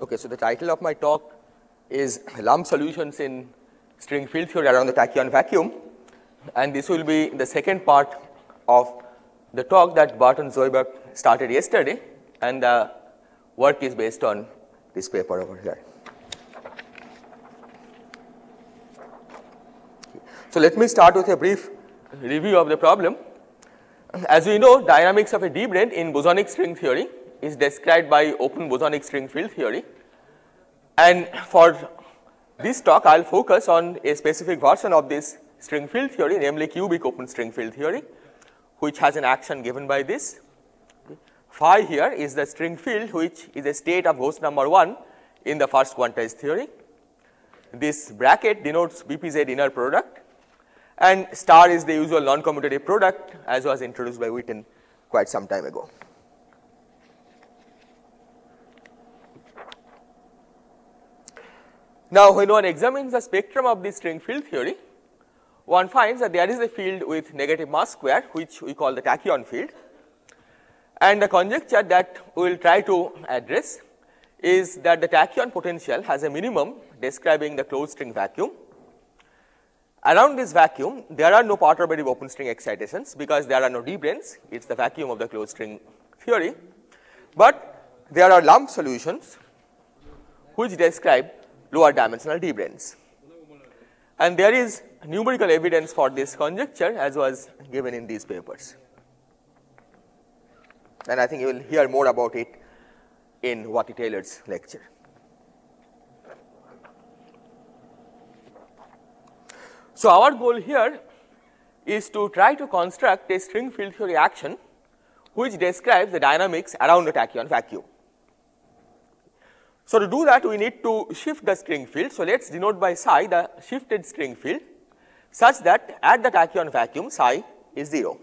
Okay, so the title of my talk is Lump Solutions in String Field Theory around the tachyon vacuum, and this will be the second part of the talk that Barton Zoidberg started yesterday, and the work is based on this paper over here. So let me start with a brief review of the problem. As we know, dynamics of a d-braid in bosonic string theory is described by open bosonic string field theory, and for this talk I will focus on a specific version of this string field theory, namely cubic open string field theory, which has an action given by this. Phi here is the string field which is a state of ghost number 1 in the first quantized theory. This bracket denotes BPZ inner product, and star is the usual non-commutative product as was introduced by Witten quite some time ago. Now, when one examines the spectrum of this string field theory, one finds that there is a field with negative mass square which we call the tachyon field, and the conjecture that we will try to address is that the tachyon potential has a minimum describing the closed string vacuum. Around this vacuum there are no perturbative open string excitations because there are no d-branes, it is the vacuum of the closed string theory, but there are lump solutions which describe lower dimensional d-branes, and there is numerical evidence for this conjecture as was given in these papers, and I think you will hear more about it in Wattie Taylor's lecture. So our goal here is to try to construct a string field theory action which describes the dynamics around the tachyon vacuum. So to do that we need to shift the string field. So let us denote by psi the shifted string field such that at the tachyon vacuum psi is 0.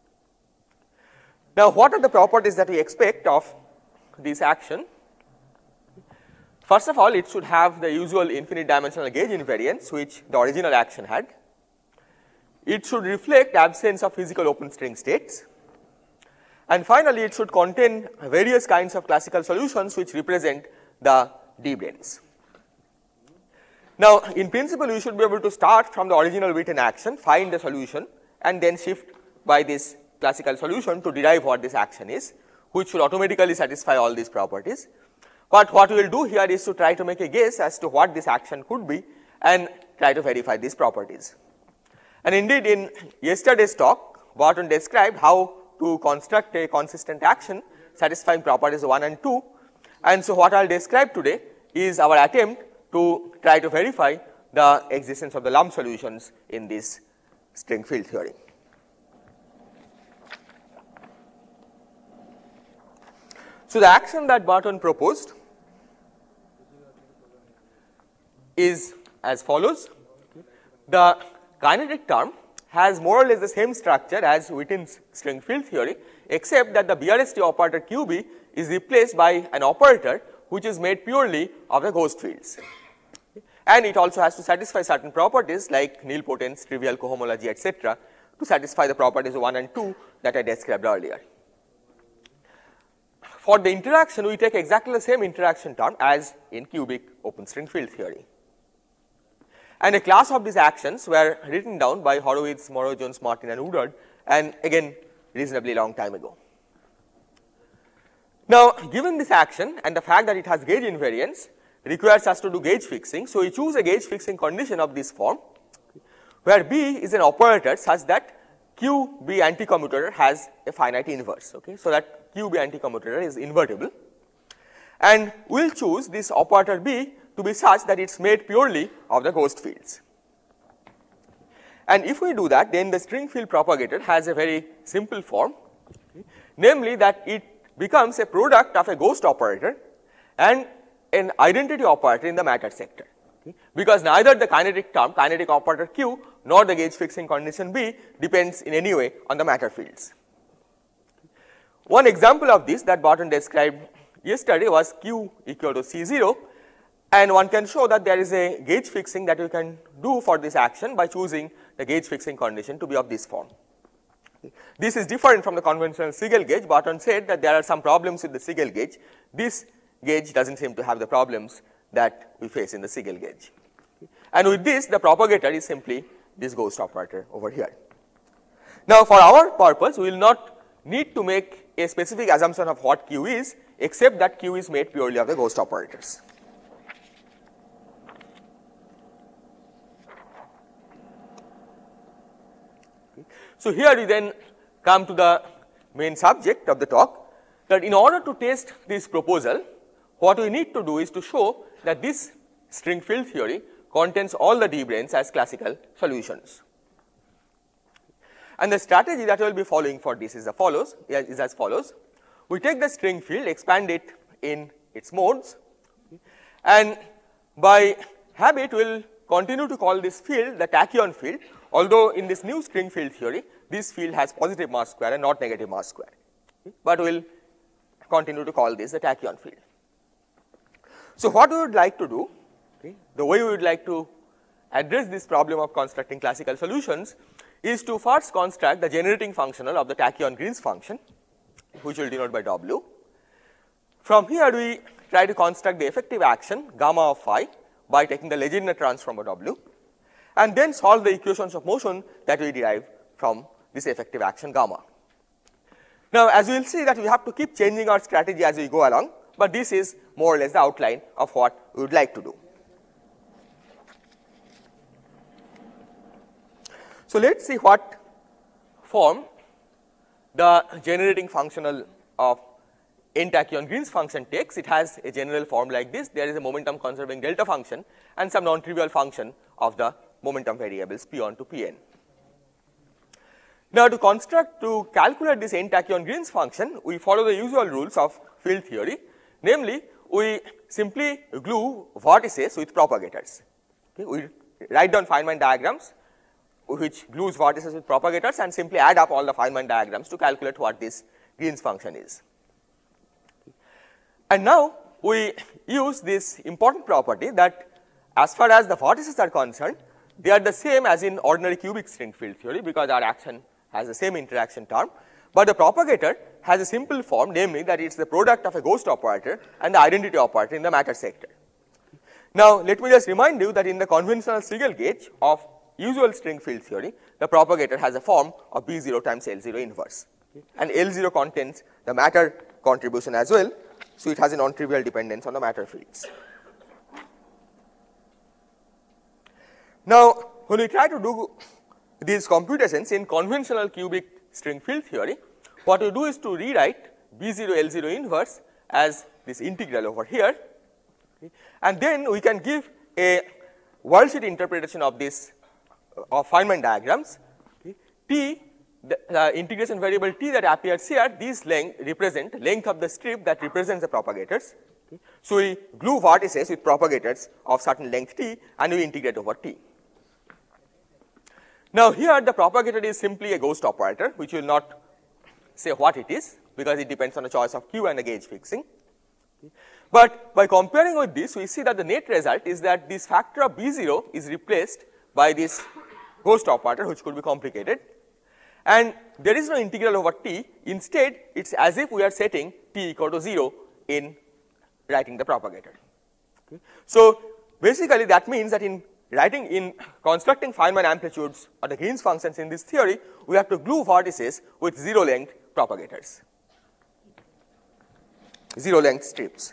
Now what are the properties that we expect of this action? First of all, it should have the usual infinite dimensional gauge invariance which the original action had. It should reflect absence of physical open string states, and finally it should contain various kinds of classical solutions which represent the d-branes. Now in principle you should be able to start from the original Witten action, find the solution, and then shift by this classical solution to derive what this action is, which should automatically satisfy all these properties. But what we will do here is to try to make a guess as to what this action could be and try to verify these properties. And indeed in yesterday's talk Barton described how to construct a consistent action satisfying properties 1 and 2, and so what I will describe today is our attempt to try to verify the existence of the lump solutions in this string field theory. So the action that Barton proposed is as follows. The kinetic term has more or less the same structure as Witten's string field theory, except that the BRST operator QB is replaced by an operator which is made purely of the ghost fields, and it also has to satisfy certain properties like nilpotence, trivial cohomology, etc., to satisfy the properties 1 and 2 that I described earlier. For the interaction we take exactly the same interaction term as in cubic open string field theory, and a class of these actions were written down by Horowitz, Morrow, Jones, Martin and Woodard, and again reasonably long time ago. Now given this action and the fact that it has gauge invariance requires us to do gauge fixing, so we choose a gauge fixing condition of this form where B is an operator such that QB anticommutator has a finite inverse, okay, so that QB anticommutator is invertible, and we will choose this operator B to be such that it is made purely of the ghost fields. And if we do that, then the string field propagator has a very simple form, okay, namely that it becomes a product of a ghost operator and an identity operator in the matter sector, okay, because neither the kinetic term kinetic operator Q nor the gauge fixing condition B depends in any way on the matter fields. One example of this that Barton described yesterday was Q equal to C0, and one can show that there is a gauge fixing that we can do for this action by choosing the gauge fixing condition to be of this form. This is different from the conventional Siegel gauge. Barton said that there are some problems with the Siegel gauge. This gauge does not seem to have the problems that we face in the Siegel gauge. And with this, the propagator is simply this ghost operator over here. Now, for our purpose, we will not need to make a specific assumption of what Q is, except that Q is made purely of the ghost operators. So, here we then come to the main subject of the talk, that in order to test this proposal, what we need to do is to show that this string field theory contains all the D branes as classical solutions. And the strategy that we will be following for this is as follows. We take the string field, expand it in its modes, and by habit we will continue to call this field the tachyon field, although in this new string field theory, this field has positive mass square and not negative mass square, but we will continue to call this the tachyon field. So, what we would like to do, the way we would like to address this problem of constructing classical solutions is to first construct the generating functional of the tachyon Green's function, which we will denote by W. From here, we try to construct the effective action gamma of phi by taking the Legendre transform of W, and then solve the equations of motion that we derive from this effective action gamma. Now, as we will see that we have to keep changing our strategy as we go along, but this is more or less the outline of what we would like to do. So, let us see what form the generating functional of n tachyon Green's function takes. It has a general form like this. There is a momentum conserving delta function and some non-trivial function of the momentum variables p1 to pn. Now, to calculate this n tachyon Green's function, we follow the usual rules of field theory, namely we simply glue vortices with propagators. Okay. We write down Feynman diagrams which glues vortices with propagators and simply add up all the Feynman diagrams to calculate what this Green's function is. And now, we use this important property that as far as the vortices are concerned, they are the same as in ordinary cubic string field theory, because our action has the same interaction term, but the propagator has a simple form, namely that it is the product of a ghost operator and the identity operator in the matter sector. Now, let me just remind you that in the conventional Siegel gauge of usual string field theory, the propagator has a form of B0 times L0 inverse, and L0 contains the matter contribution as well, so it has a non-trivial dependence on the matter fields. Now, when we try to do these computations in conventional cubic string field theory, what we do is to rewrite B0 L0 inverse as this integral over here, and then we can give a worldsheet interpretation of this of Feynman diagrams. T, the integration variable t that appears here, these represent length of the strip that represents the propagators. So, we glue vortices with propagators of certain length t and we integrate over t. Now, here the propagator is simply a ghost operator, which will not say what it is, because it depends on the choice of Q and the gauge fixing. But by comparing with this, we see that the net result is that this factor of B0 is replaced by this ghost operator, which could be complicated, and there is no integral over t. Instead, it is as if we are setting t equal to 0 in writing the propagator. Okay. So, basically that means that in constructing Feynman amplitudes or the Green's functions in this theory, we have to glue vortices with 0 length propagators, 0 length strips.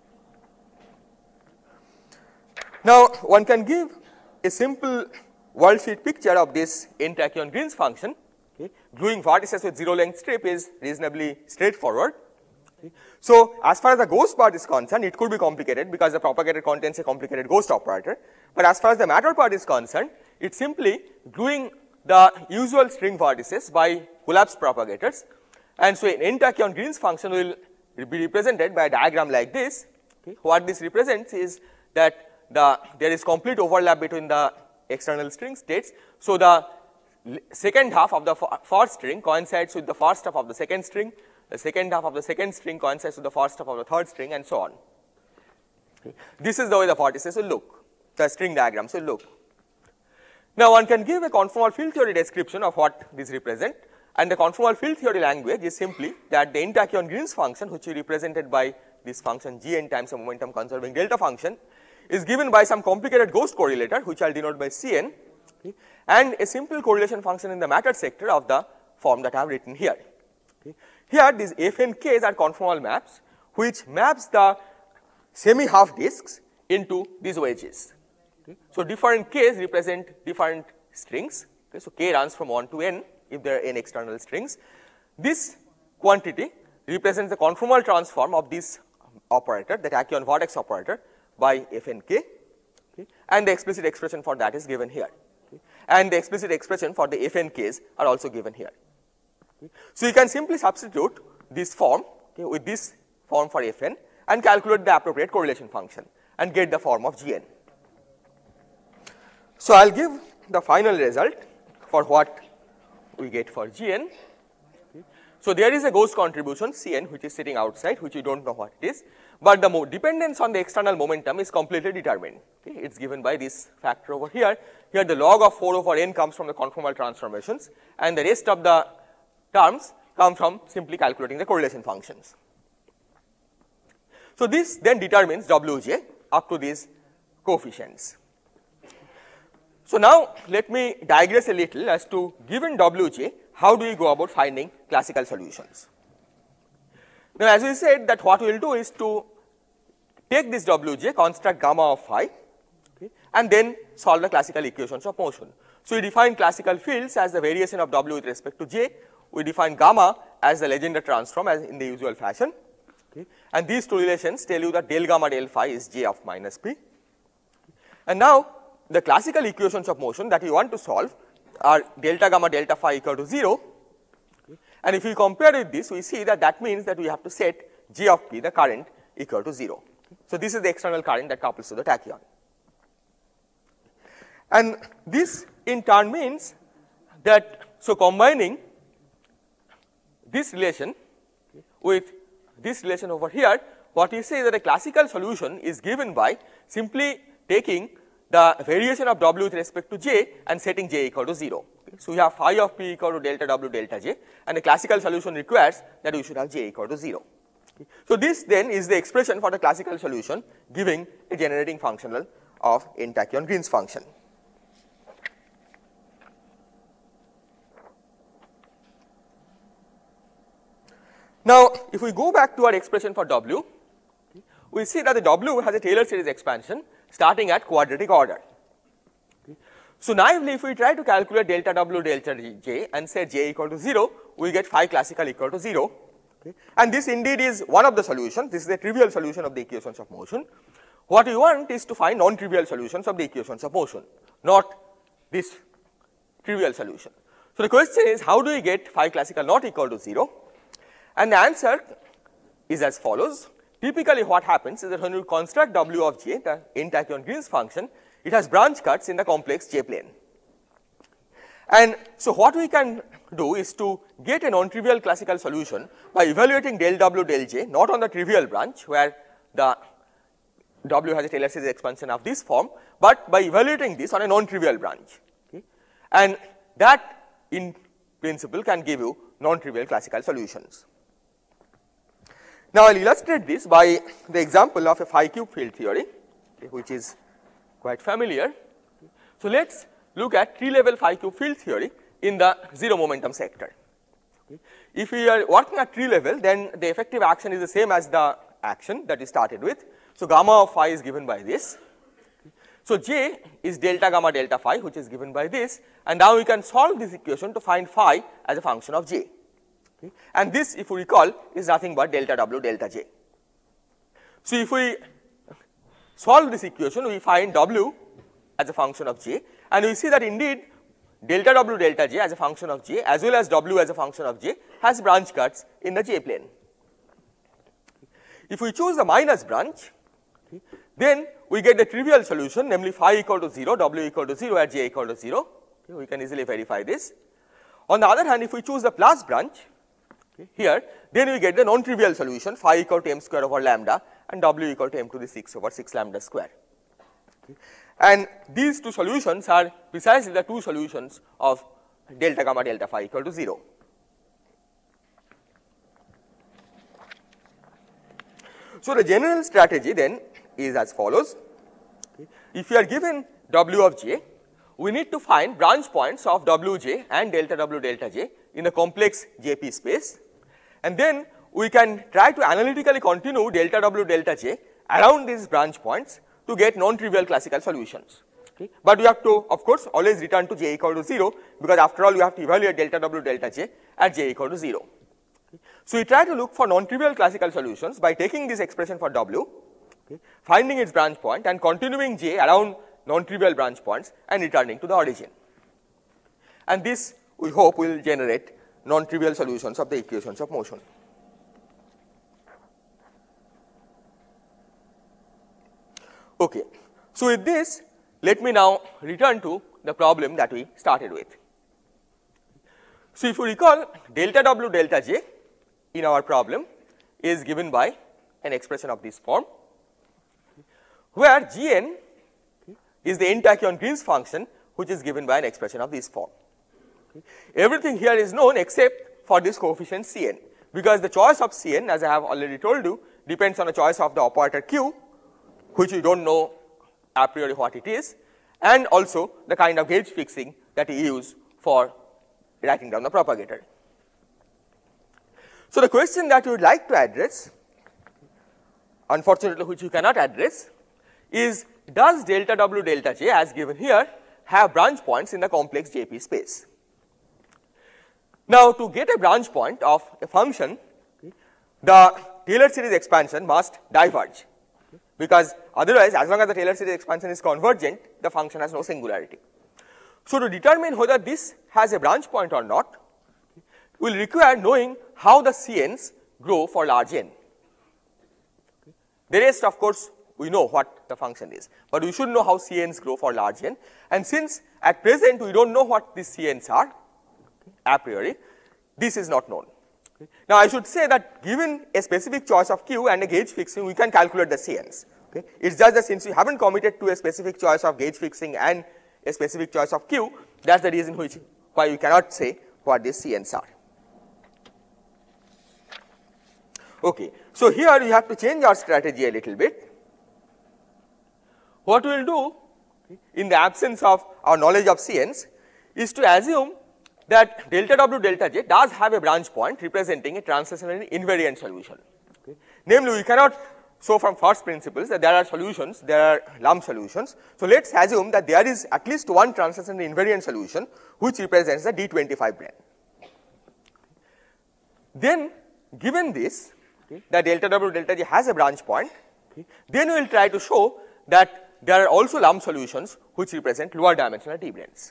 Now, one can give a simple worldsheet picture of this n tachyon Green's function. Okay. Gluing vortices with 0 length strip is reasonably straightforward. Okay. So, as far as the ghost part is concerned, it could be complicated because the propagator contains a complicated ghost operator, but as far as the matter part is concerned, it is simply gluing the usual string vortices by collapsed propagators, and so an n tachyon Green's function will be represented by a diagram like this. Okay. What this represents is that there is complete overlap between the external string states. So, the second half of the first string coincides with the first half of the second string, the second half of the second string coincides with the first half of the third string, and so on. Okay. This is the way the vortices will look, the string diagrams will look. Now, one can give a conformal field theory description of what these represent, and the conformal field theory language is simply that the n tachyon Green's function, which is represented by this function Gn times a momentum conserving delta function is given by some complicated ghost correlator, which I will denote by Cn, okay, and a simple correlation function in the matter sector of the form that I have written here. Okay. Here these Fnks are conformal maps which maps the semi half disks into these wedges. Okay. So, different k's represent different strings. Okay. So, k runs from 1 to n if there are n external strings. This quantity represents the conformal transform of this operator, the tachyon vertex operator, by Fnk, okay, and the explicit expression for that is given here, okay, and the explicit expression for the Fnks are also given here. Okay. So, you can simply substitute this form, okay, with this form for Fn and calculate the appropriate correlation function and get the form of Gn. So, I will give the final result for what we get for Gn. Okay. So, there is a ghost contribution Cn which is sitting outside, which we do not know what it is, but the dependence on the external momentum is completely determined. Okay. It is given by this factor over here. Here the log of 4 over n comes from the conformal transformations and the rest of the terms come from simply calculating the correlation functions. So, this then determines Wj up to these coefficients. So, now let me digress a little as to given Wj, how do we go about finding classical solutions. Now, as we said that what we will do is to take this Wj, construct gamma of phi, okay, and then solve the classical equations of motion. So, we define classical fields as the variation of W with respect to j, we define gamma as the Legendre transform as in the usual fashion, okay, and these two relations tell you that del gamma del phi is j of minus p. And now, the classical equations of motion that we want to solve are delta gamma delta phi equal to 0, okay, and if we compare with this, we see that that means that we have to set j of p, the current, equal to 0. Okay. So, this is the external current that couples to the tachyon. And this in turn means that, so combining this relation with this relation over here, what we say that a classical solution is given by simply taking the variation of W with respect to j and setting j equal to 0. Okay. So, we have phi of p equal to delta W delta j, and a classical solution requires that we should have j equal to 0. Okay. So, this then is the expression for the classical solution giving a generating functional of n tachyon Green's function. Now, if we go back to our expression for W, we see that the W has a Taylor series expansion starting at quadratic order. Okay. So, naively if we try to calculate delta W delta j and say j equal to 0, we get phi classical equal to 0, okay, and this indeed is one of the solutions. This is a trivial solution of the equations of motion. What we want is to find non-trivial solutions of the equations of motion, not this trivial solution. So, the question is, how do we get phi classical not equal to 0? And the answer is as follows. Typically what happens is that when you construct W of j, the n tachyon Green's function, it has branch cuts in the complex j plane. And so, what we can do is to get a non-trivial classical solution by evaluating del W del j not on the trivial branch where the W has a Taylor series expansion of this form, but by evaluating this on a non-trivial branch, okay, and that in principle can give you non-trivial classical solutions. Now, I will illustrate this by the example of a phi cube field theory, okay, which is quite familiar. So, let us look at tree level phi cube field theory in the zero momentum sector. Okay. If we are working at tree level, then the effective action is the same as the action that we started with. So, gamma of phi is given by this. So, j is delta gamma delta phi, which is given by this, and now we can solve this equation to find phi as a function of j. Okay. And this, if you recall, is nothing but delta W delta j. So, if we solve this equation, we find W as a function of j, and we see that indeed delta W delta j as a function of j as well as W as a function of j has branch cuts in the j plane. If we choose the minus branch, okay, then we get the trivial solution, namely phi equal to 0, W equal to 0 at j equal to 0. Okay, we can easily verify this. On the other hand, if we choose the plus branch, okay, here, then we get the non-trivial solution phi equal to m square over lambda and W equal to m to the 6 over 6 lambda square. Okay. And these two solutions are precisely the two solutions of delta gamma delta phi equal to 0. So, the general strategy then is as follows. If you are given W of j, we need to find branch points of Wj and delta W delta j in the complex JP space, and then we can try to analytically continue delta W delta j around these branch points to get non-trivial classical solutions. Okay. But we have to of course always return to j equal to 0, because after all we have to evaluate delta W delta j at j equal to 0. Okay. So, we try to look for non-trivial classical solutions by taking this expression for W, okay, finding its branch point and continuing j around non-trivial branch points and returning to the origin. And this we hope will generate non-trivial solutions of the equations of motion. Okay. So, with this, let me now return to the problem that we started with. So, if you recall, delta W delta j in our problem is given by an expression of this form, where Gn is the n-tachyon Green's function, which is given by an expression of this form. Everything here is known except for this coefficient Cn, because the choice of Cn, as I have already told you, depends on the choice of the operator q, which we do not know a priori what it is, and also the kind of gauge fixing that we use for writing down the propagator. So, the question that we would like to address, unfortunately which you cannot address, is does delta W delta j as given here have branch points in the complex JP space? Now, to get a branch point of a function, the Taylor series expansion must diverge, because otherwise as long as the Taylor series expansion is convergent, the function has no singularity. So, to determine whether this has a branch point or not, we will require knowing how the Cn's grow for large n. The rest of course we know what the function is, but we should know how Cn's grow for large n, and since at present we do not know what these Cn's are a priori, this is not known. Now, I should say that given a specific choice of q and a gauge fixing, we can calculate the Cn's. Okay. It is just that since we have not committed to a specific choice of gauge fixing and a specific choice of q, that is the reason why we cannot say what these Cn's are. Okay. So, here we have to change our strategy a little bit. What we will do in the absence of our knowledge of Cn's is to assume that delta W delta j does have a branch point representing a translationally invariant solution. Okay. Namely, we cannot show from first principles that there are solutions, there are lump solutions. So, let us assume that there is at least one translationally invariant solution which represents the D25 brane. Then, given this, that delta W delta j has a branch point, then we will try to show that there are also lump solutions which represent lower dimensional T branes.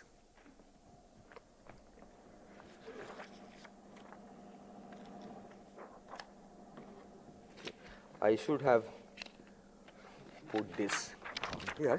I should have put this here.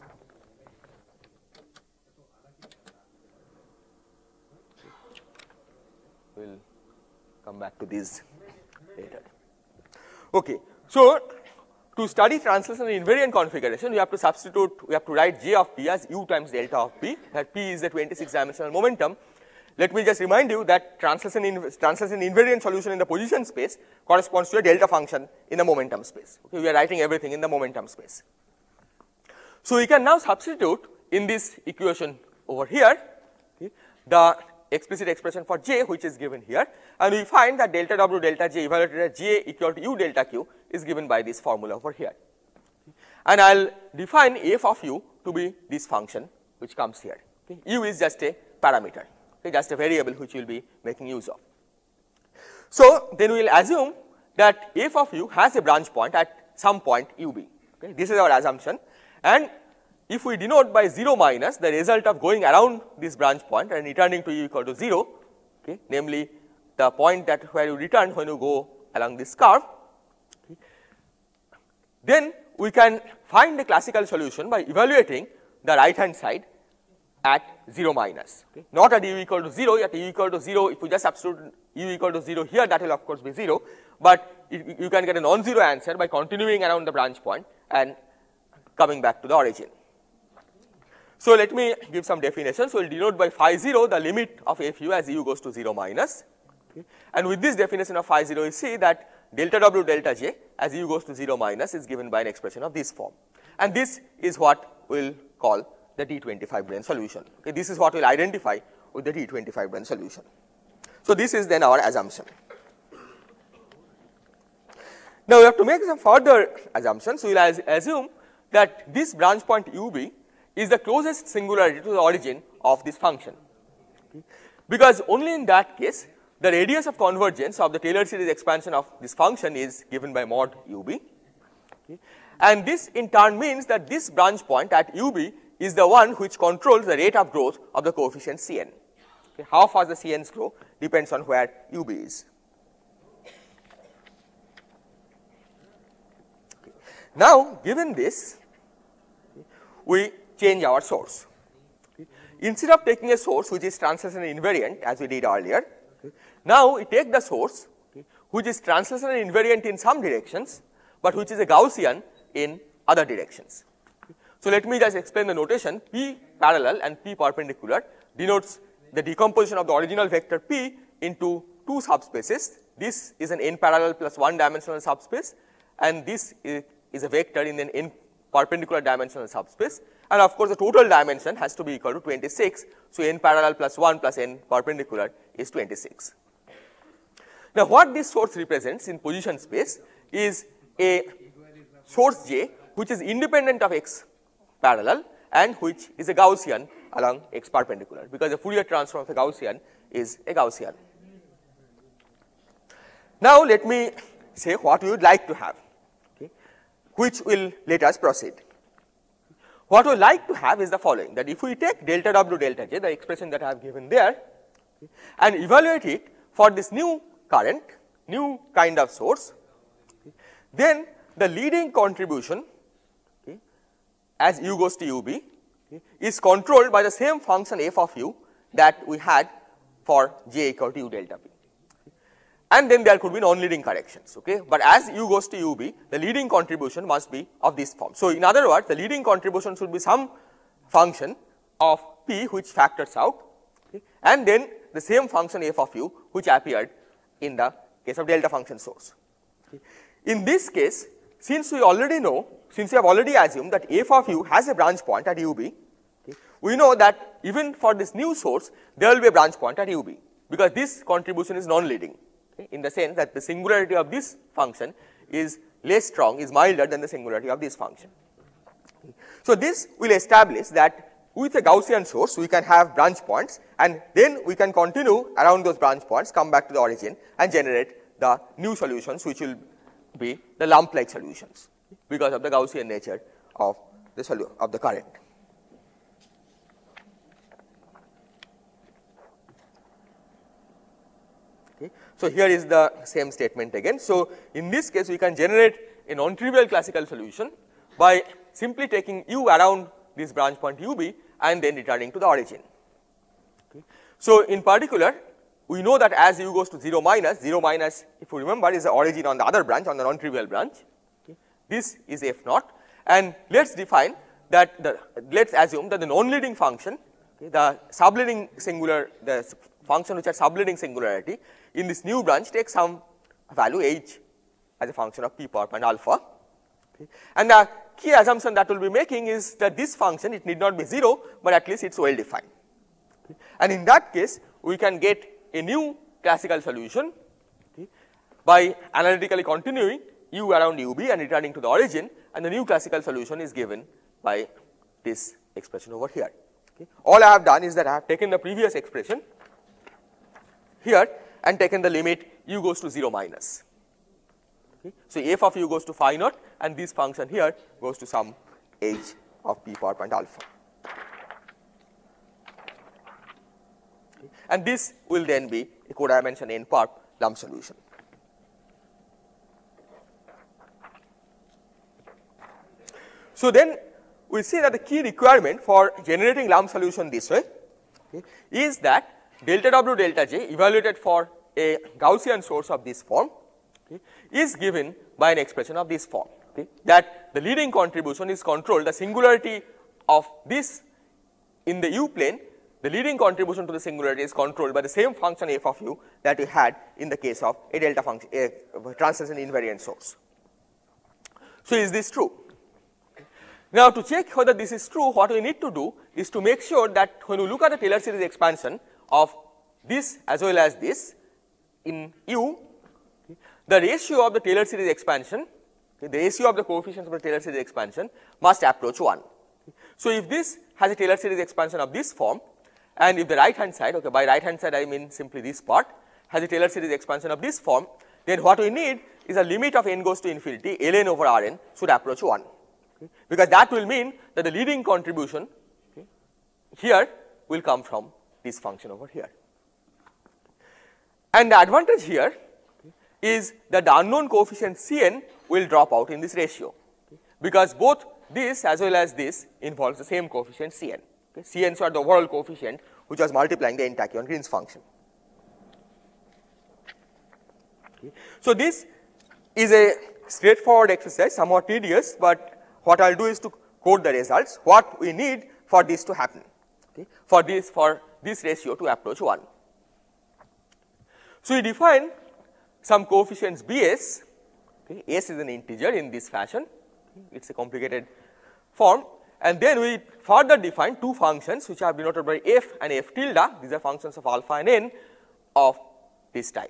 We will come back to these later. Okay. So, to study translational invariant configuration, we have to substitute, we have to write j of p as u times delta of p, that p is the 26 dimensional momentum. Let me just remind you that translation invariant solution in the position space corresponds to a delta function in the momentum space. Okay, we are writing everything in the momentum space. So, we can now substitute in this equation over here, okay, the explicit expression for j which is given here, and we find that delta W delta j evaluated as j equal to u delta q is given by this formula over here. And I will define f of u to be this function which comes here. Okay. U is just a parameter, okay, just a variable which we will be making use of. So, then we will assume that f of u has a branch point at some point ub. Okay. This is our assumption, and if we denote by 0 minus the result of going around this branch point and returning to u equal to 0, okay, namely the point that where you return when you go along this curve, okay, then we can find a classical solution by evaluating the right hand side at 0 minus, okay, not at u equal to 0. At u equal to 0, if we just substitute u equal to 0 here, that will of course be 0, but you can get a non-zero answer by continuing around the branch point and coming back to the origin. So, let me give some definitions. So, we will denote by phi 0 the limit of fu as u goes to 0 minus, okay. And with this definition of phi 0, you see that delta W delta J as u goes to 0 minus is given by an expression of this form. And this is what we will call the D25 Brin solution. Okay, this is what we will identify with the D25 Brin solution. So, this is then our assumption. Now, we have to make some further assumptions. We will assume that this branch point UB is the closest singularity to the origin of this function, okay, because only in that case the radius of convergence of the Taylor series expansion of this function is given by mod UB, okay, and this in turn means that this branch point at UB is the one which controls the rate of growth of the coefficient Cn. Okay, how fast the Cn's grow depends on where UB is. Okay. Now, given this, we change our source. Okay. Instead of taking a source which is translational invariant as we did earlier, okay, now we take the source, okay, which is translational invariant in some directions, but which is a Gaussian in other directions. Okay. So, let me just explain the notation. P parallel and P perpendicular denotes the decomposition of the original vector P into two subspaces. This is an n parallel plus 1 dimensional subspace, and this is a vector in an n perpendicular dimensional subspace, and of course, the total dimension has to be equal to 26. So, n parallel plus 1 plus n perpendicular is 26. Now, what this source represents in position space is a source J which is independent of x parallel and which is a Gaussian along x perpendicular, because the Fourier transform of a Gaussian is a Gaussian. Now, let me say what we would like to have, okay, which will let us proceed. What we would like to have is the following, that if we take delta W delta J, the expression that I have given there, okay, and evaluate it for this new current, new kind of source, okay, then the leading contribution, okay, as u goes to UB, okay, is controlled by the same function f of u that we had for J equal to u delta P. And then there could be non-leading corrections, okay. But as u goes to UB, the leading contribution must be of this form. So, in other words, the leading contribution should be some function of P which factors out, okay, and then the same function f of u which appeared in the case of delta function source. Okay. In this case, since we already know, since we have already assumed that f of u has a branch point at UB, okay, we know that even for this new source, there will be a branch point at UB, because this contribution is non-leading. Okay, in the sense that the singularity of this function is less strong, is milder than the singularity of this function. Okay. So, this will establish that with a Gaussian source we can have branch points, and then we can continue around those branch points, come back to the origin and generate the new solutions which will be the lump like solutions because of the Gaussian nature of the current. Okay. So, here is the same statement again. So, in this case we can generate a non-trivial classical solution by simply taking u around this branch point UB and then returning to the origin. Okay. So, in particular, we know that as u goes to 0 minus, if you remember is the origin on the other branch, on the non-trivial branch. Okay. This is f naught, and let us define that let us assume that the non-leading function, okay, the subleading singular, the function which has subleading singularity in this new branch takes some value h as a function of p power point alpha. Okay. And the key assumption that we will be making is that this function, it need not be 0, but at least it is well defined. Okay. And in that case, we can get a new classical solution, okay, by analytically continuing u around UB and returning to the origin, and the new classical solution is given by this expression over here. Okay. All I have done is that I have taken the previous expression here and taken the limit u goes to 0 minus. Okay. So, f of u goes to phi naught, and this function here goes to some h of p power point alpha. Okay. And this will then be a codimension n perp lump solution. So, then we see that the key requirement for generating lump solution this way, okay, is that delta W delta J evaluated for a Gaussian source of this form, okay, is given by an expression of this form, okay, that the leading contribution is controlled, the singularity of this in the u plane the leading contribution to the singularity is controlled by the same function f of u that we had in the case of a delta function, a translation invariant source. So, is this true? Now, to check whether this is true, what we need to do is to make sure that when we look at the Taylor series expansion of this as well as this in U, the ratio of the Taylor series expansion, the ratio of the coefficients of the Taylor series expansion must approach 1. So, if this has a Taylor series expansion of this form, and if the right hand side, okay, by right hand side I mean simply this part, has a Taylor series expansion of this form, then what we need is a limit of n goes to infinity ln over Rn should approach 1, okay, because that will mean that the leading contribution, okay, here will come from this function over here. And the advantage here, okay, is that the unknown coefficient Cn will drop out in this ratio, okay, because both this as well as this involves the same coefficient Cn. Okay. Cn are the overall coefficient which was multiplying the n-tachyon Green's function. Okay. So, this is a straightforward exercise, somewhat tedious, but what I will do is to code the results, what we need for this to happen, okay, for this ratio to approach 1. So, we define some coefficients Bs, okay, S is an integer in this fashion, okay, it is a complicated form, and then we further define two functions which are denoted by f and f tilde. These are functions of alpha and n of this type.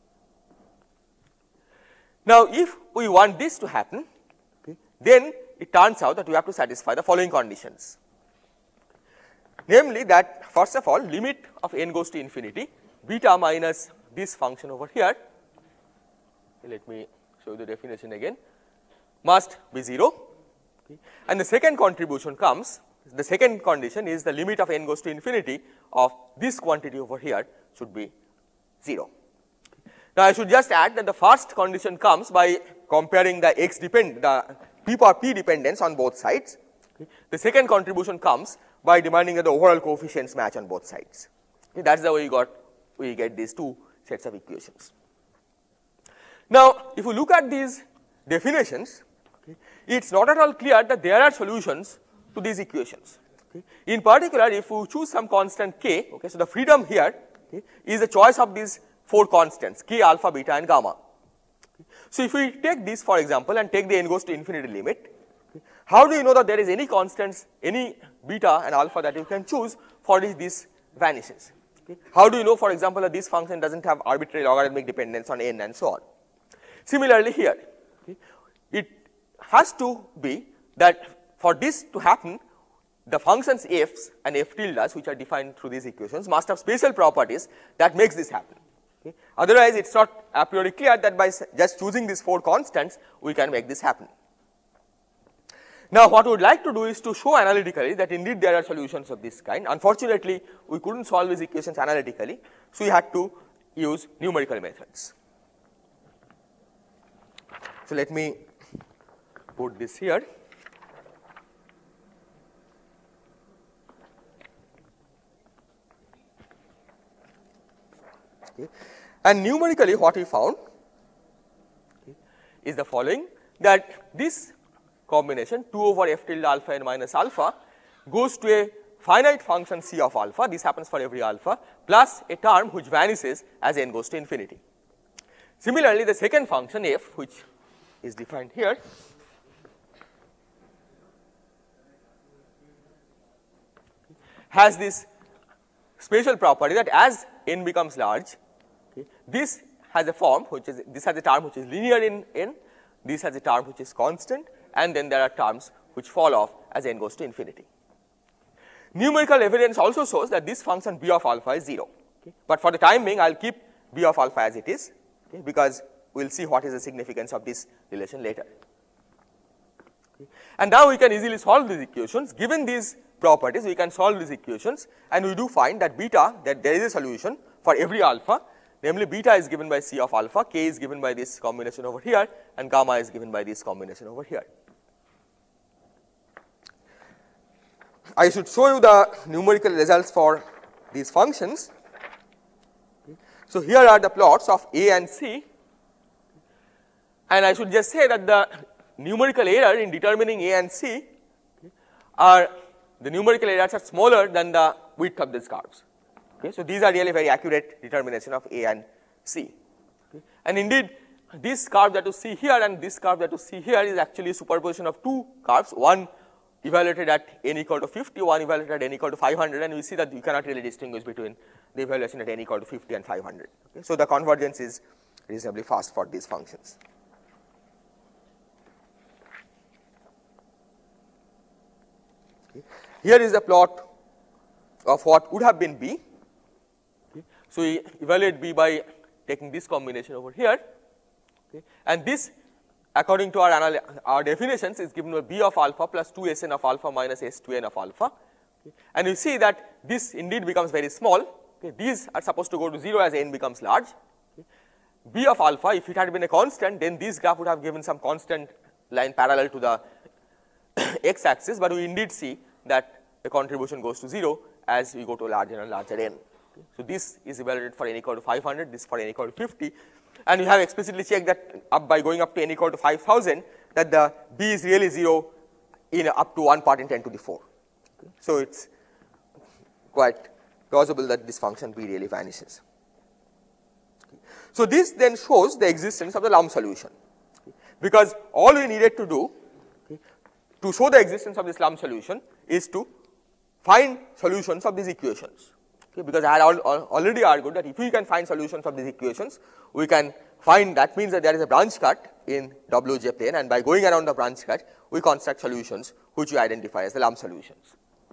Now, if we want this to happen, okay, then it turns out that we have to satisfy the following conditions, namely that first of all limit of n goes to infinity beta minus this function over here, okay, let me show you the definition again, must be 0. And the second contribution comes, the second condition is the limit of n goes to infinity of this quantity over here should be 0. Now, I should just add that the first condition comes by comparing the the p power p dependence on both sides. The second contribution comes by demanding that the overall coefficients match on both sides. That is the way we get these two sets of equations. Now, if you look at these definitions, it is not at all clear that there are solutions to these equations. Okay. In particular, if you choose some constant k, okay, so the freedom here, okay, is the choice of these 4 constants k, alpha, beta and gamma. Okay. So, if we take this for example and take the n goes to infinity limit, okay, how do you know that there is any constants, any beta and alpha that you can choose for which this vanishes? Okay. How do you know, for example, that this function does not have arbitrary logarithmic dependence on n and so on? Similarly here, okay, it has to be that for this to happen, the functions f's and f tildes which are defined through these equations must have special properties that makes this happen. Okay. Otherwise, it is not a priori clear that by just choosing these 4 constants, we can make this happen. Now, what we would like to do is to show analytically that indeed there are solutions of this kind. Unfortunately, we could not solve these equations analytically, so we had to use numerical methods. So, let me put this here. Okay. And numerically what we found, okay, is the following, that this combination 2 over f tilde alpha n minus alpha goes to a finite function c of alpha, this happens for every alpha, plus a term which vanishes as n goes to infinity. Similarly, the second function f, which is defined here, has this special property that as n becomes large, okay, this has a form which is, this has a term which is linear in n, this has a term which is constant, and then there are terms which fall off as n goes to infinity. Numerical evidence also shows that this function b of alpha is 0, okay, but for the time being I will keep b of alpha as it is, okay, because we will see what is the significance of this relation later. Okay. And now we can easily solve these equations. Given these properties, we can solve these equations, and we do find that beta, that there is a solution for every alpha, namely beta is given by c of alpha, k is given by this combination over here, and gamma is given by this combination over here. I should show you the numerical results for these functions. So, here are the plots of A and C, and I should just say that the numerical error in determining A and C are, the numerical errors are smaller than the width of these curves. Okay. So, these are really very accurate determination of A and C. Okay. And indeed, this curve that you see here and this curve that you see here is actually a superposition of two curves, one evaluated at n equal to 50, one evaluated at n equal to 500, and we see that you cannot really distinguish between the evaluation at n equal to 50 and 500. Okay. So, the convergence is reasonably fast for these functions. Okay. Here is the plot of what would have been B. Okay. So, we evaluate B by taking this combination over here, okay. And this according to our definitions is given by B of alpha plus 2 Sn of alpha minus S2n of alpha, okay. And you see that this indeed becomes very small, okay. These are supposed to go to 0 as n becomes large. Okay. B of alpha, if it had been a constant, then this graph would have given some constant line parallel to the x axis, but we indeed see that the contribution goes to 0 as we go to larger and larger n. Okay. So, this is evaluated for n equal to 500, this for n equal to 50, and we have explicitly checked that up by going up to n equal to 5000 that the B is really 0 in up to 1 part in 10 to the 4. Okay. So, it is quite plausible that this function B really vanishes. Okay. So, this then shows the existence of the lump solution, okay, because all we needed to do, okay, to show the existence of this lump solution is to find solutions of these equations. Okay, because I had already argued that if we can find solutions of these equations, we can find that means that there is a branch cut in Wj plane, and by going around the branch cut, we construct solutions which we identify as the lump solutions.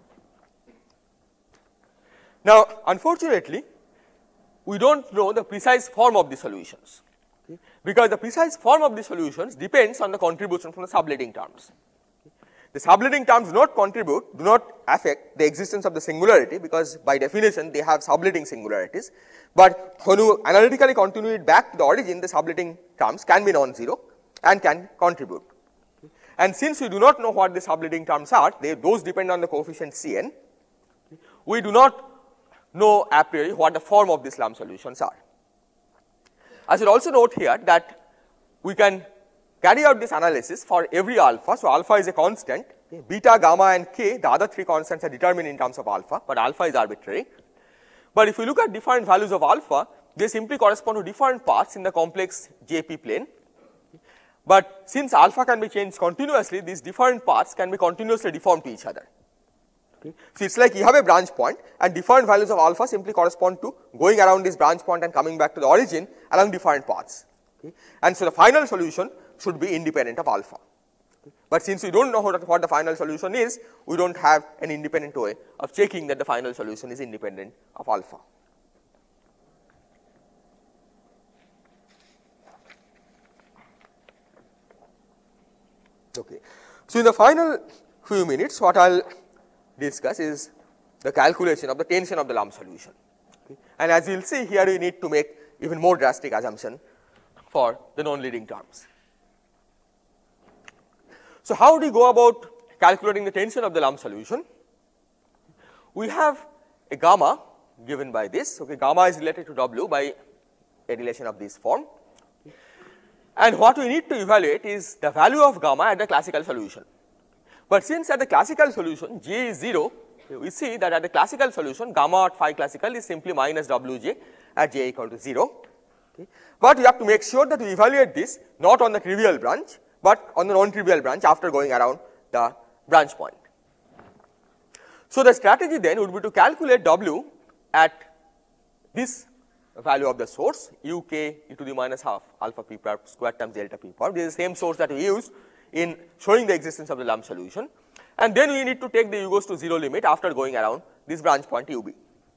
Now, unfortunately, we do not know the precise form of the solutions, okay, because the precise form of the solutions depends on the contribution from the subleading terms. The subleading terms do not affect the existence of the singularity, because by definition they have subleading singularities, but when you analytically continue it back to the origin, the subleading terms can be non-zero and can contribute. And since we do not know what the subleading terms are, those depend on the coefficient Cn, we do not know a priori what the form of these lump solutions are. I should also note here that we can carry out this analysis for every alpha. So, alpha is a constant, okay. Beta, gamma and k, the other three constants are determined in terms of alpha, but alpha is arbitrary. But if you look at different values of alpha, they simply correspond to different parts in the complex JP plane. But since alpha can be changed continuously, these different parts can be continuously deformed to each other. Okay. So, it is like you have a branch point and different values of alpha simply correspond to going around this branch point and coming back to the origin along different paths. Okay. And so, the final solution should be independent of alpha. Okay. But since we do not know what the final solution is, we do not have an independent way of checking that the final solution is independent of alpha. Okay. So, in the final few minutes, what I will discuss is the calculation of the tension of the lump solution. Okay. And as you will see here, we need to make even more drastic assumption for the non-leading terms. So, how do we go about calculating the tension of the lump solution? We have a gamma given by this, okay, gamma is related to W by a relation of this form, and what we need to evaluate is the value of gamma at the classical solution. But since at the classical solution J is 0, we see that at the classical solution gamma at phi classical is simply minus Wj at J equal to 0. Okay. But we have to make sure that we evaluate this not on the trivial branch, but on the non-trivial branch after going around the branch point. So, the strategy then would be to calculate W at this value of the source uk e to the minus half alpha p power square times delta p power. This is the same source that we used in showing the existence of the lump solution, and then we need to take the u goes to 0 limit after going around this branch point ub.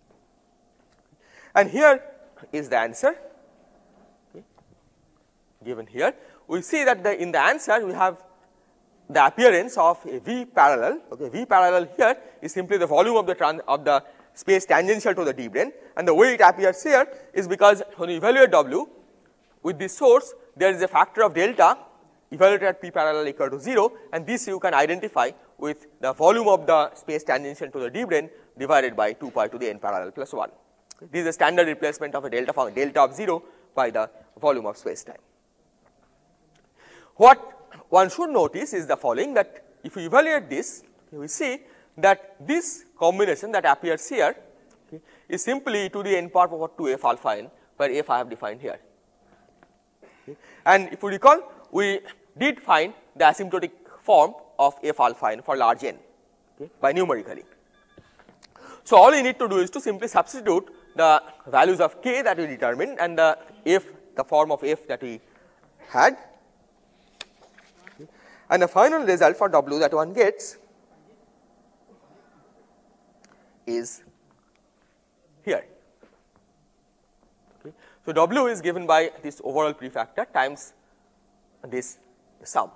And here is the answer, okay, given here. We see that in the answer we have the appearance of a V parallel. Okay, V parallel here is simply the volume of the space tangential to the d brane, and the way it appears here is because when you evaluate W with this source, there is a factor of delta evaluated at p parallel equal to 0, and this you can identify with the volume of the space tangential to the d brane divided by 2 pi to the n parallel plus 1. Okay, this is a standard replacement of a delta of 0 by the volume of space time. What one should notice is the following, that if we evaluate this, we see that this combination that appears here okay, is simply e to the n power over 2 f alpha n, where f I have defined here. Okay. And if you recall, we did find the asymptotic form of f alpha n for large n, okay, by numerically. So, all we need to do is to simply substitute the values of k that we determined and the f, the form of f that we had, okay, and the final result for w that one gets is here. Okay. So, w is given by this overall prefactor times this sum.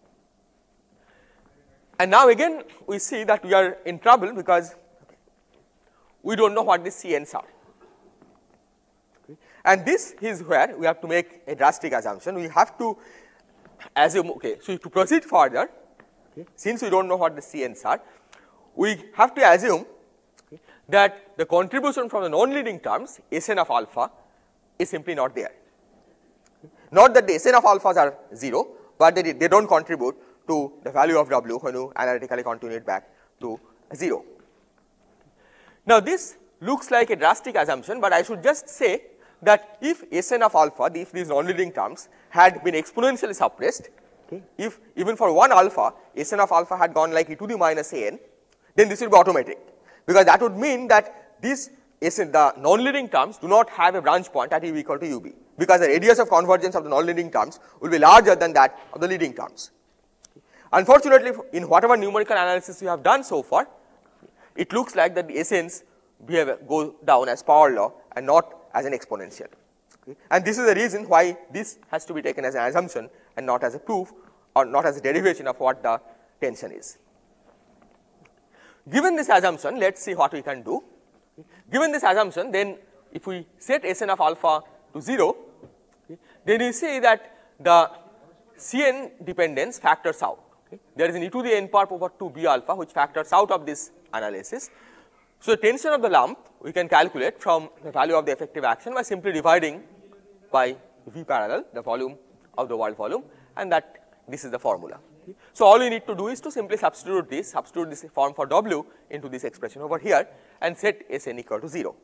And now again we see that we are in trouble because we do not know what the Cn's are. Okay. And this is where we have to make a drastic assumption. We have to assume, okay, so to proceed further, okay, since we do not know what the Cn's are, we have to assume, okay, that the contribution from the non-leading terms Sn of alpha is simply not there. Not that the Sn of alphas are 0, but they do not contribute to the value of w when you analytically continue it back to 0. Now, this looks like a drastic assumption, but I should just say that if Sn of alpha, if these non-leading terms had been exponentially suppressed, okay, if even for one alpha Sn of alpha had gone like e to the minus n, then this will be automatic, because that would mean that this Sn, the non-leading terms do not have a branch point at u equal to ub, because the radius of convergence of the non-leading terms will be larger than that of the leading terms. Unfortunately, in whatever numerical analysis we have done so far, it looks like that the Sn's go down as power law and not as an exponential. Okay. And this is the reason why this has to be taken as an assumption and not as a proof or not as a derivation of what the tension is. Given this assumption, let us see what we can do. Given this assumption, then if we set Sn of alpha to 0, okay, then we see that the Cn dependence factors out. Okay. There is an e to the n power over 2 b alpha which factors out of this analysis. So, the tension of the lump we can calculate from the value of the effective action by simply dividing by V parallel, the volume of the world volume, and that this is the formula. Okay. So, all we need to do is to simply substitute this form for W into this expression over here and set Sn equal to 0.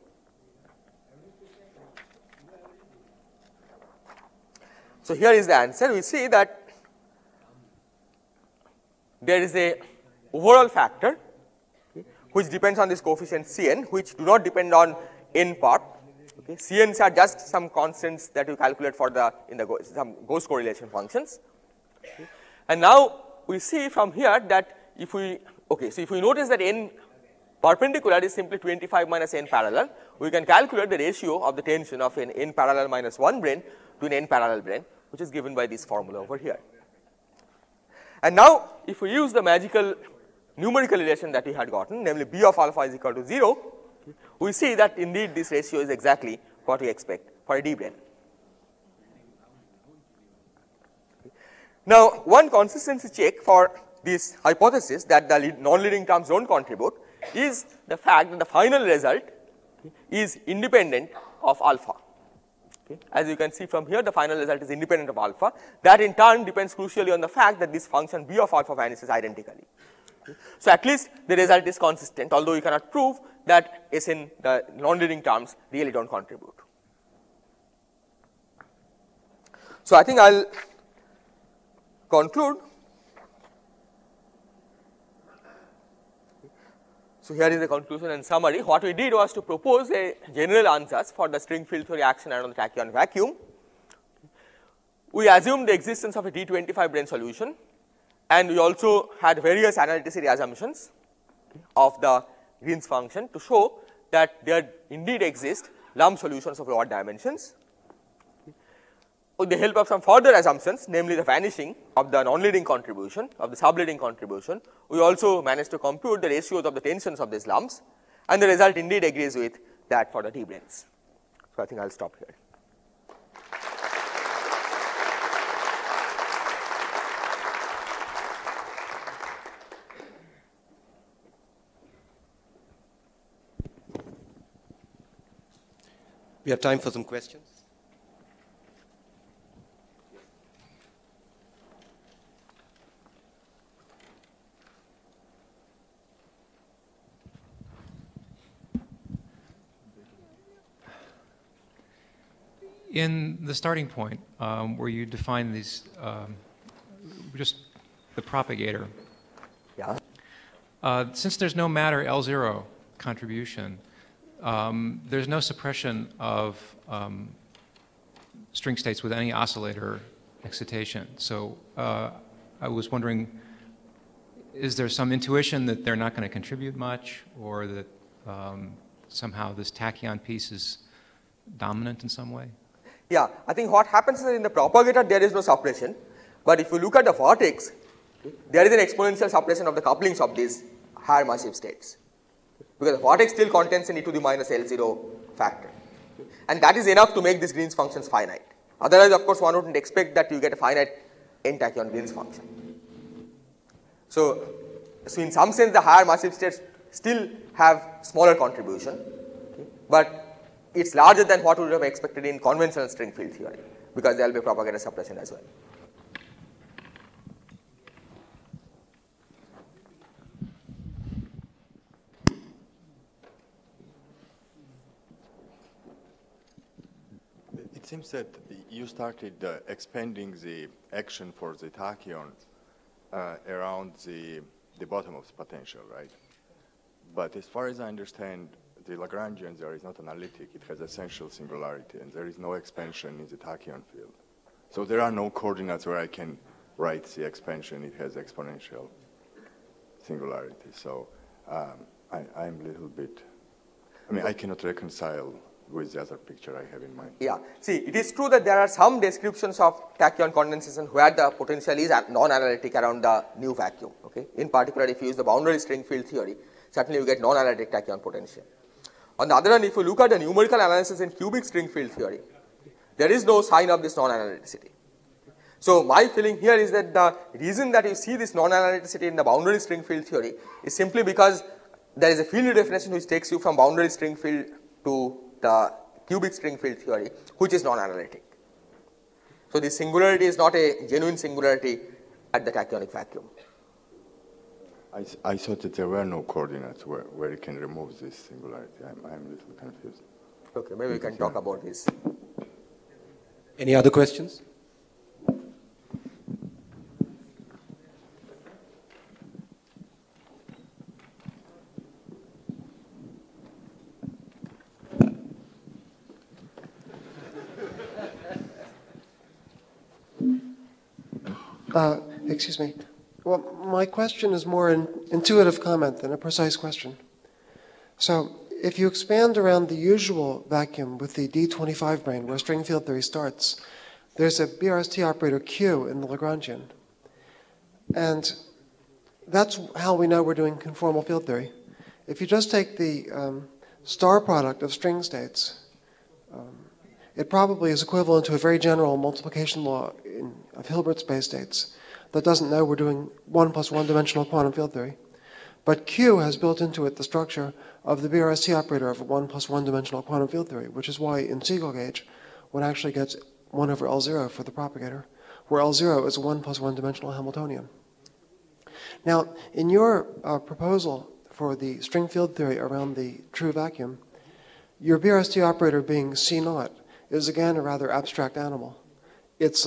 So, here is the answer. We see that there is a overall factor, okay, which depends on this coefficient Cn, which do not depend on n part. Okay. Cn's are just some constants that you calculate for the some ghost correlation functions. Okay. And now we see from here that if we so if we notice that n perpendicular is simply 25 minus n parallel, we can calculate the ratio of the tension of an n parallel minus 1 brane to an n parallel brane, which is given by this formula over here. And now if we use the magical numerical relation that we had gotten, namely b of alpha is equal to 0, we see that indeed this ratio is exactly what we expect for a D brane. Now, one consistency check for this hypothesis that the non-leading terms do not contribute is the fact that the final result is independent of alpha. Okay. As you can see from here, the final result is independent of alpha. That in turn depends crucially on the fact that this function b of alpha vanishes identically. Okay. So, at least the result is consistent, although you cannot prove that Sn, the non-leading terms really do not contribute. So, I think I will conclude. So, here is the conclusion and summary. What we did was to propose a general answers for the string field theory action around the tachyon vacuum. We assumed the existence of a D25 brane solution, and we also had various analyticity assumptions of the Green's function to show that there indeed exist lump solutions of odd dimensions. With the help of some further assumptions, namely the vanishing of the non-leading contribution, of the sub-leading contribution, we also managed to compute the ratios of the tensions of these lumps, and the result indeed agrees with that for the D branes. So, I think I will stop here. We have time for some questions. In the starting point, where you define these, just the propagator, Yeah. Since there's no matter L0 contribution, there's no suppression of string states with any oscillator excitation. So I was wondering, is there some intuition that they're not going to contribute much, or that somehow this tachyon piece is dominant in some way? Yeah, I think what happens is in the propagator there is no suppression, but if you look at the vortex, there is an exponential suppression of the couplings of these higher massive states, because the vortex still contains an e to the minus L0 factor, and that is enough to make these Green's functions finite. Otherwise, of course, one wouldn't expect that you get a finite n tachyon Green's function. So in some sense, the higher massive states still have smaller contribution, but it's larger than what we would have expected in conventional string field theory, because there will be propagator suppression as well. It seems that you started expanding the action for the tachyon around the bottom of the potential, right? But as far as I understand, the Lagrangian there is not analytic, it has essential singularity, and there is no expansion in the tachyon field. So there are no coordinates where I can write the expansion, it has exponential singularity. So I'm a little bit, I cannot reconcile with the other picture I have in mind. Yeah, see, it is true that there are some descriptions of tachyon condensation where the potential is non-analytic around the new vacuum. Okay, in particular, if you use the boundary string field theory, certainly you get non-analytic tachyon potential. On the other hand, if you look at the numerical analysis in cubic string field theory, there is no sign of this non-analyticity. So my feeling here is that the reason that you see this non-analyticity in the boundary string field theory is simply because there is a field definition which takes you from boundary string field to the cubic string field theory, which is non-analytic. So this singularity is not a genuine singularity at the tachyonic vacuum. I thought that there were no coordinates where you can remove this singularity. I'm a little confused. Okay, maybe we can talk about this. Any other questions? Excuse me. Well, my question is more an intuitive comment than a precise question. So, if you expand around the usual vacuum with the D25 brane, where string field theory starts, there's a BRST operator Q in the Lagrangian. And that's how we know we're doing conformal field theory. If you just take the star product of string states, it probably is equivalent to a very general multiplication law of Hilbert space states that doesn't know we're doing 1 plus 1 dimensional quantum field theory. But Q has built into it the structure of the BRST operator of a 1 plus 1 dimensional quantum field theory, which is why in Siegel gauge, one actually gets 1 over L0 for the propagator, where L0 is a 1 plus 1 dimensional Hamiltonian. Now, in your proposal for the string field theory around the true vacuum, your BRST operator being C0 is again a rather abstract animal. It's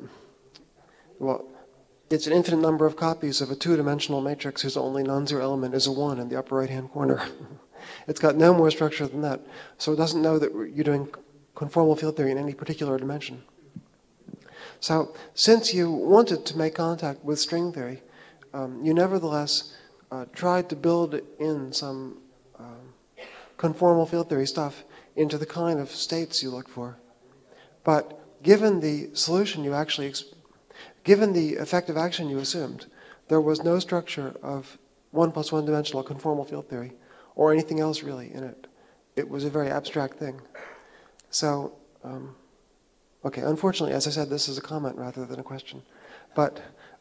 it's an infinite number of copies of a two-dimensional matrix whose only non-zero element is a 1 in the upper right-hand corner. It's got no more structure than that, so it doesn't know that you're doing conformal field theory in any particular dimension. So since you wanted to make contact with string theory, you nevertheless tried to build in some conformal field theory stuff into the kind of states you look for. But given the solution you actually given the effective action you assumed, there was no structure of 1 plus 1 dimensional conformal field theory or anything else really in it. It was a very abstract thing. So, okay, unfortunately, as I said, this is a comment rather than a question. But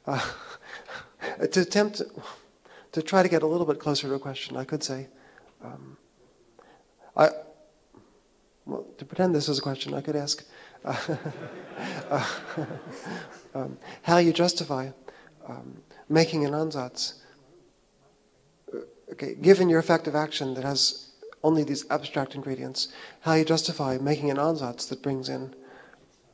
to try to get a little bit closer to a question, I could say, well, to pretend this is a question, I could ask, how you justify making an ansatz, okay, given your effective action that has only these abstract ingredients, how you justify making an ansatz that brings in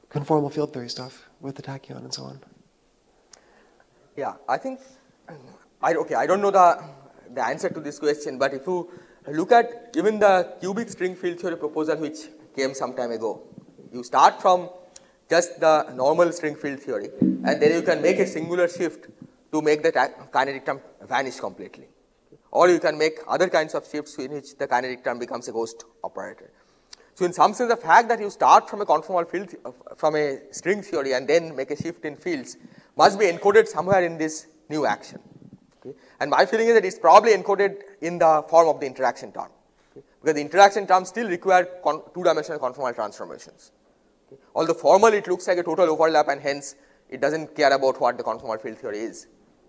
conformal field theory stuff with the tachyon and so on. Yeah, I think, I don't know the answer to this question, but if you look at even the cubic string field theory proposal which came some time ago, you start from just the normal string field theory, and then you can make a singular shift to make the kinetic term vanish completely. Or you can make other kinds of shifts in which the kinetic term becomes a ghost operator. So in some sense, the fact that you start from a conformal field, from a string theory and then make a shift in fields must be encoded somewhere in this new action. Okay? And my feeling is that it's probably encoded in the form of the interaction term. Okay? Because the interaction terms still require two-dimensional conformal transformations. Okay? Although formally it looks like a total overlap and hence it doesn't care about what the conformal field theory is.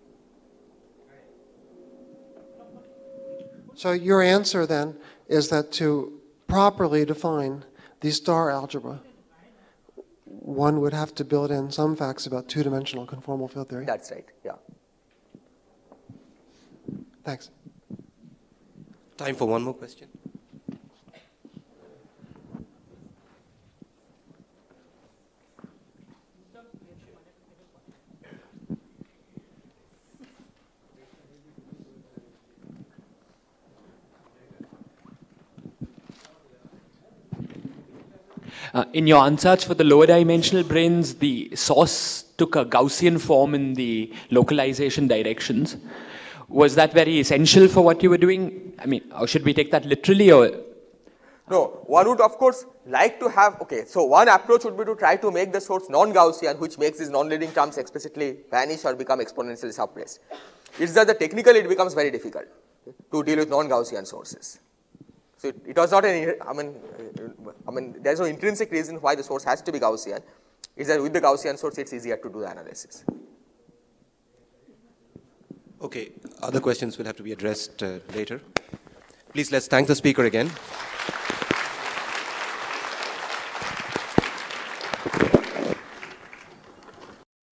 So your answer then is that to properly define the star algebra, one would have to build in some facts about two-dimensional conformal field theory. That's right, yeah. Thanks. Time for one more question. In your ansatz for the lower dimensional branes, the source took a Gaussian form in the localization directions. Was that very essential for what you were doing? I mean, or should we take that literally, or? No, one would of course like to have, okay, so one approach would be to try to make the source non-Gaussian, which makes these non-leading terms explicitly vanish or become exponentially suppressed. It's just that technically it becomes very difficult to deal with non-Gaussian sources. So it was not an, I mean, there's no intrinsic reason why the source has to be Gaussian. It's that with the Gaussian source, it's easier to do the analysis. Okay, other questions will have to be addressed later. Please let's thank the speaker again.